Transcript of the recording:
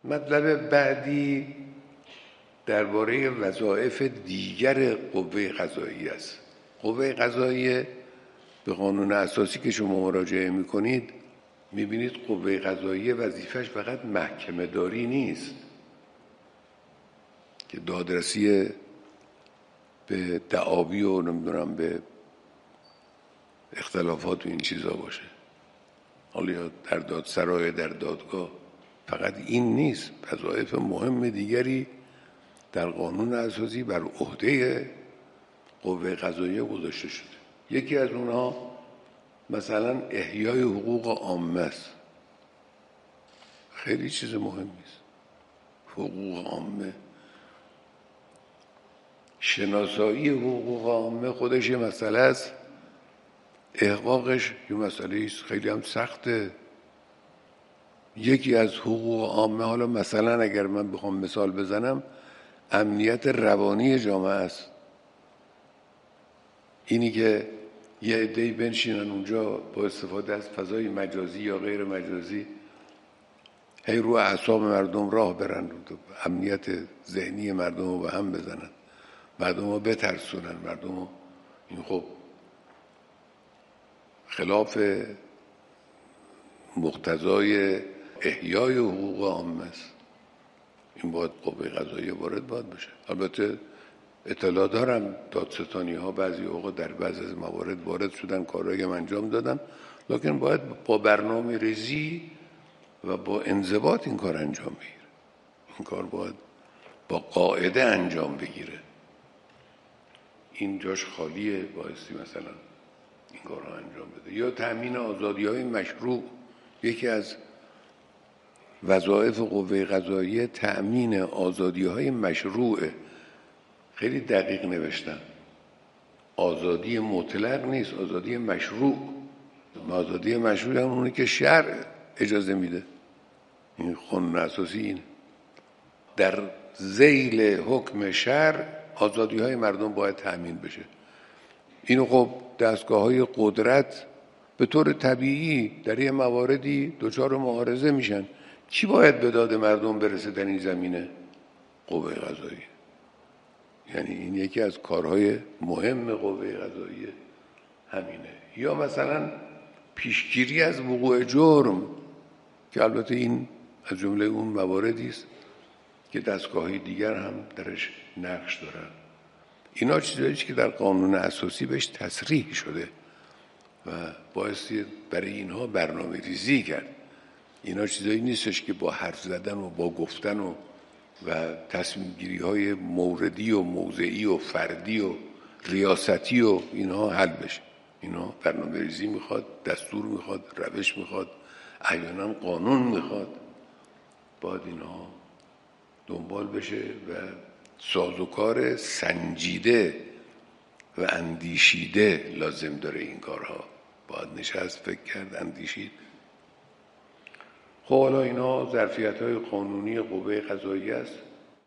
مطلب بعدی درباره وظایف دیگر قوه قضاییه است. قوه قضاییه به قانون اساسی که شما مراجعه میکنید میبینید قوه قضاییه وظیفش فقط محکمه داری نیست که دادرسی به دعاوی و نمیدونم به اختلافات و این چیزا باشه، حالا یا در دادسرای در دادگاه. فقط این نیست، وظایف مهم دیگری در قانون اساسی بر عهده قوه قضاییه گذاشته شده. یکی از اونها مثلا احیای حقوق عامه است. خیلی چیز مهمی است. حقوق عامه، شناسایی حقوق عامه خودش یه مسئله است، احقاقش یه مسئله است خیلی هم سخته. یکی از حقوق عامه، حالا مثلا اگر من بخوام مثال بزنم، امنیت روانی جامعه است. اینی که یه عده‌ای بنشینن اونجا با استفاده از فضای مجازی یا غیر مجازی هی رو اعصاب مردم راه برن، امنیت ذهنی مردم رو به هم بزنن، مردم رو بترسونن، مردم رو، این خب خلاف مقتضای احیای حقوق عامه است. این باید قوه قضاییه وارد باید بشه. البته اطلاع دارم دادستانی ها بعضی اوقات در بعضی از موارد وارد شدن، کارهایی هم انجام دادن، لکن باید با برنامه ریزی و با انضباط این کار انجام بگیره. این کار باید با قاعده انجام بگیره. این جاش خالیه، بایستی مثلا این کارها انجام بده. یا تأمین آزادی‌های مشروع، یکی از وظایف قوه قضاییه تأمین آزادی‌های مشروعه. خیلی دقیق نوشتن، آزادی مطلق نیست، آزادی مشروع. آزادی مشروع هم اونه که شرع اجازه میده. این قانون اساسی این در ذیل حکم شرع آزادی‌های مردم باید تأمین بشه. اینو خب دستگاه‌های قدرت به طور طبیعی در یه مواردی دچار معارضه میشن. چی باید به داد مردم برسه در این زمینه؟ قوه قضاییه. یعنی این یکی از کارهای مهم قوه قضاییه همینه. یا مثلا پیشگیری از وقوع جرم، که البته این از جمله اون مواردی است که دستگاه‌های دیگر هم درش نقش دارن. اینا چیزایی که در قانون اساسی بهش تصریح شده و بایستی برای اینها برنامه ریزی کرد. اینا چیزایی نیستش که با حرف زدن و با گفتن و تصمیم گیری های موردی و موضعی و فردی و ریاستی و اینها حل بشه. اینا برنامه ریزی میخواد، دستور میخواد، روش میخواد، احیانا قانون میخواد. باید اینها دنبال بشه و سازوکار سنجیده و اندیشیده لازم داره. این کارها باید نشست، فکر کرد، اندیشید. خب حالا اینا ظرفیت‌های قانونی قوه قضاییه است.